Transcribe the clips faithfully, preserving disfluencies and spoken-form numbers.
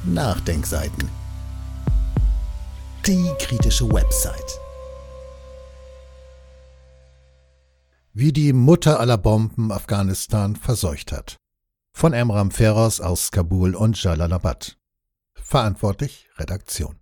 Nachdenkseiten. Die kritische Website. Wie die Mutter aller Bomben Afghanistan verseucht hat. Von Emram Feroz aus Kabul und Jalalabad. Verantwortlich Redaktion.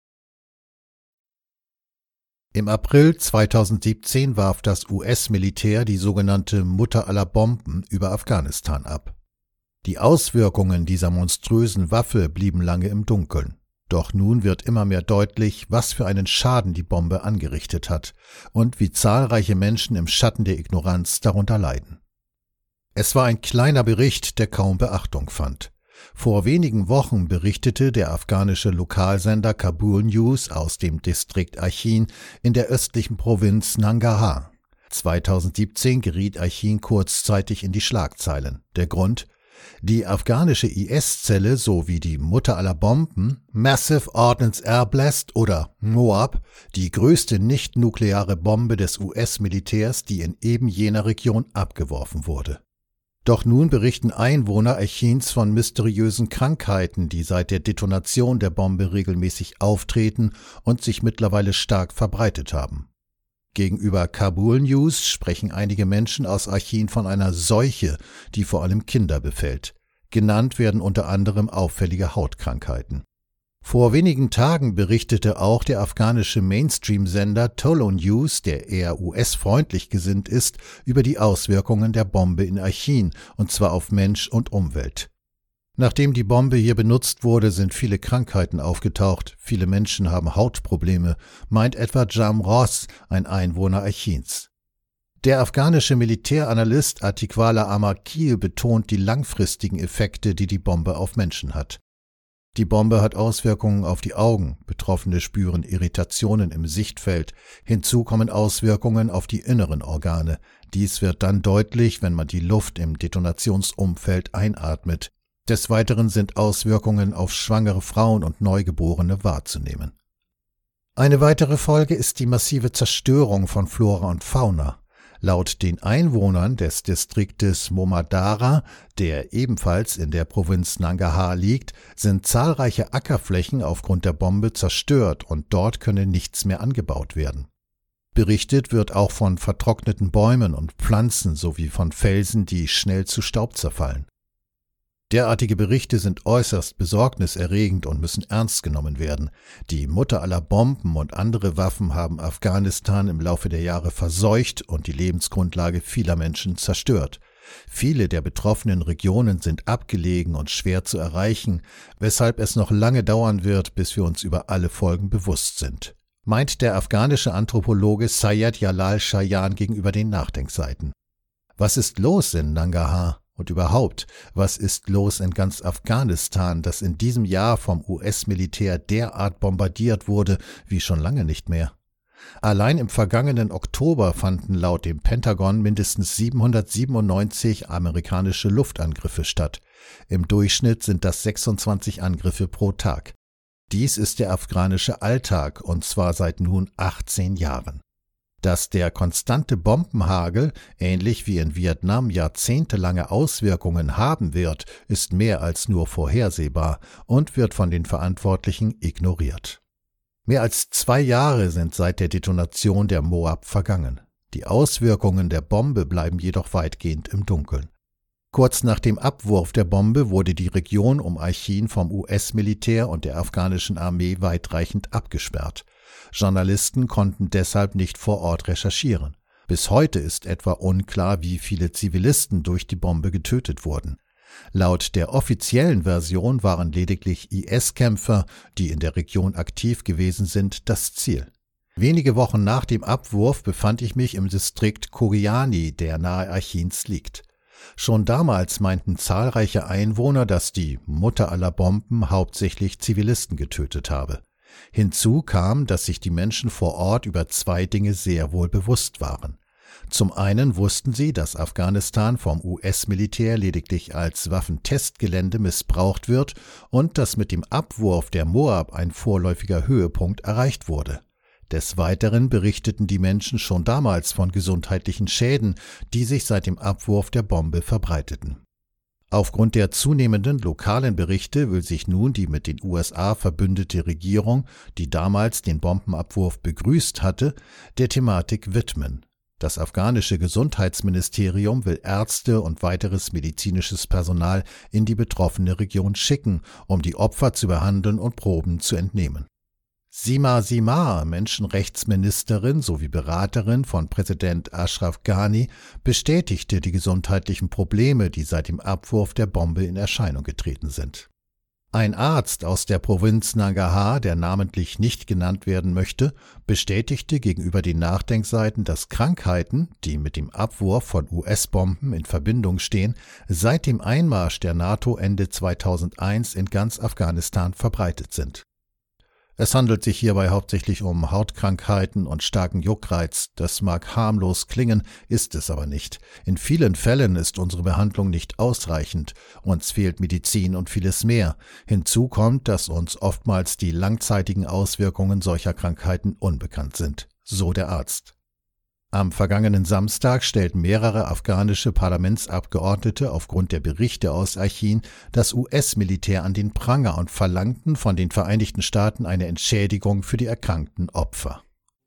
Im April zweitausendsiebzehn warf das U S-Militär die sogenannte Mutter aller Bomben über Afghanistan ab. Die Auswirkungen dieser monströsen Waffe blieben lange im Dunkeln. Doch nun wird immer mehr deutlich, was für einen Schaden die Bombe angerichtet hat und wie zahlreiche Menschen im Schatten der Ignoranz darunter leiden. Es war ein kleiner Bericht, der kaum Beachtung fand. Vor wenigen Wochen berichtete der afghanische Lokalsender Kabul News aus dem Distrikt Achin in der östlichen Provinz Nangarhar. zweitausendsiebzehn geriet Achin kurzzeitig in die Schlagzeilen. Der Grund? Die afghanische I S-Zelle sowie die Mutter aller Bomben, Massive Ordnance Air Blast oder MOAB, die größte nicht-nukleare Bombe des U S-Militärs, die in eben jener Region abgeworfen wurde. Doch nun berichten Einwohner Achins von mysteriösen Krankheiten, die seit der Detonation der Bombe regelmäßig auftreten und sich mittlerweile stark verbreitet haben. Gegenüber Kabul News sprechen einige Menschen aus Achin von einer Seuche, die vor allem Kinder befällt. Genannt werden unter anderem auffällige Hautkrankheiten. Vor wenigen Tagen berichtete auch der afghanische Mainstream-Sender Tolo News, der eher U S-freundlich gesinnt ist, über die Auswirkungen der Bombe in Achin, und zwar auf Mensch und Umwelt. Nachdem die Bombe hier benutzt wurde, sind viele Krankheiten aufgetaucht, viele Menschen haben Hautprobleme, meint etwa Jam Ross, ein Einwohner Achins. Der afghanische Militäranalyst Atiqwala Amarkeel betont die langfristigen Effekte, die die Bombe auf Menschen hat. Die Bombe hat Auswirkungen auf die Augen, Betroffene spüren Irritationen im Sichtfeld, hinzu kommen Auswirkungen auf die inneren Organe. Dies wird dann deutlich, wenn man die Luft im Detonationsumfeld einatmet. Des Weiteren sind Auswirkungen auf schwangere Frauen und Neugeborene wahrzunehmen. Eine weitere Folge ist die massive Zerstörung von Flora und Fauna. Laut den Einwohnern des Distriktes Momadara, der ebenfalls in der Provinz Nangarhar liegt, sind zahlreiche Ackerflächen aufgrund der Bombe zerstört und dort könne nichts mehr angebaut werden. Berichtet wird auch von vertrockneten Bäumen und Pflanzen sowie von Felsen, die schnell zu Staub zerfallen. Derartige Berichte sind äußerst besorgniserregend und müssen ernst genommen werden. Die Mutter aller Bomben und andere Waffen haben Afghanistan im Laufe der Jahre verseucht und die Lebensgrundlage vieler Menschen zerstört. Viele der betroffenen Regionen sind abgelegen und schwer zu erreichen, weshalb es noch lange dauern wird, bis wir uns über alle Folgen bewusst sind, meint der afghanische Anthropologe Sayed Jalal Shayan gegenüber den Nachdenkseiten. Was ist los in Nangarhar? Und überhaupt, was ist los in ganz Afghanistan, das in diesem Jahr vom U S-Militär derart bombardiert wurde wie schon lange nicht mehr? Allein im vergangenen Oktober fanden laut dem Pentagon mindestens siebenhundertsiebenundneunzig amerikanische Luftangriffe statt. Im Durchschnitt sind das sechsundzwanzig Angriffe pro Tag. Dies ist der afghanische Alltag, und zwar seit nun achtzehn Jahren. Dass der konstante Bombenhagel, ähnlich wie in Vietnam, jahrzehntelange Auswirkungen haben wird, ist mehr als nur vorhersehbar und wird von den Verantwortlichen ignoriert. Mehr als zwei Jahre sind seit der Detonation der MOAB vergangen. Die Auswirkungen der Bombe bleiben jedoch weitgehend im Dunkeln. Kurz nach dem Abwurf der Bombe wurde die Region um Achin vom U S-Militär und der afghanischen Armee weitreichend abgesperrt. Journalisten konnten deshalb nicht vor Ort recherchieren. Bis heute ist etwa unklar, wie viele Zivilisten durch die Bombe getötet wurden. Laut der offiziellen Version waren lediglich I S-Kämpfer, die in der Region aktiv gewesen sind, das Ziel. Wenige Wochen nach dem Abwurf befand ich mich im Distrikt Kuriani, der nahe Achins liegt. Schon damals meinten zahlreiche Einwohner, dass die Mutter aller Bomben hauptsächlich Zivilisten getötet habe. Hinzu kam, dass sich die Menschen vor Ort über zwei Dinge sehr wohl bewusst waren. Zum einen wussten sie, dass Afghanistan vom U S-Militär lediglich als Waffentestgelände missbraucht wird und dass mit dem Abwurf der MOAB ein vorläufiger Höhepunkt erreicht wurde. Des Weiteren berichteten die Menschen schon damals von gesundheitlichen Schäden, die sich seit dem Abwurf der Bombe verbreiteten. Aufgrund der zunehmenden lokalen Berichte will sich nun die mit den U S A verbündete Regierung, die damals den Bombenabwurf begrüßt hatte, der Thematik widmen. Das afghanische Gesundheitsministerium will Ärzte und weiteres medizinisches Personal in die betroffene Region schicken, um die Opfer zu behandeln und Proben zu entnehmen. Sima Simar, Menschenrechtsministerin sowie Beraterin von Präsident Ashraf Ghani, bestätigte die gesundheitlichen Probleme, die seit dem Abwurf der Bombe in Erscheinung getreten sind. Ein Arzt aus der Provinz Nangarhar, der namentlich nicht genannt werden möchte, bestätigte gegenüber den Nachdenkseiten, dass Krankheiten, die mit dem Abwurf von U S-Bomben in Verbindung stehen, seit dem Einmarsch der NATO Ende zweitausendeins in ganz Afghanistan verbreitet sind. Es handelt sich hierbei hauptsächlich um Hautkrankheiten und starken Juckreiz. Das mag harmlos klingen, ist es aber nicht. In vielen Fällen ist unsere Behandlung nicht ausreichend. Uns fehlt Medizin und vieles mehr. Hinzu kommt, dass uns oftmals die langzeitigen Auswirkungen solcher Krankheiten unbekannt sind. So der Arzt. Am vergangenen Samstag stellten mehrere afghanische Parlamentsabgeordnete aufgrund der Berichte aus Achin das U S-Militär an den Pranger und verlangten von den Vereinigten Staaten eine Entschädigung für die erkrankten Opfer.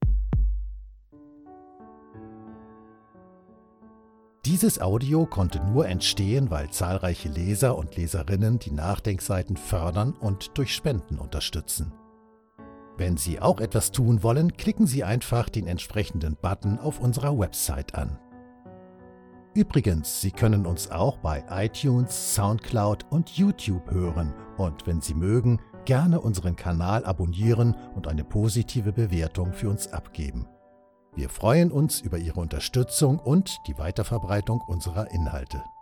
Dieses Audio konnte nur entstehen, weil zahlreiche Leser und Leserinnen die Nachdenkseiten fördern und durch Spenden unterstützen. Wenn Sie auch etwas tun wollen, klicken Sie einfach den entsprechenden Button auf unserer Website an. Übrigens, Sie können uns auch bei iTunes, Soundcloud und YouTube hören und wenn Sie mögen, gerne unseren Kanal abonnieren und eine positive Bewertung für uns abgeben. Wir freuen uns über Ihre Unterstützung und die Weiterverbreitung unserer Inhalte.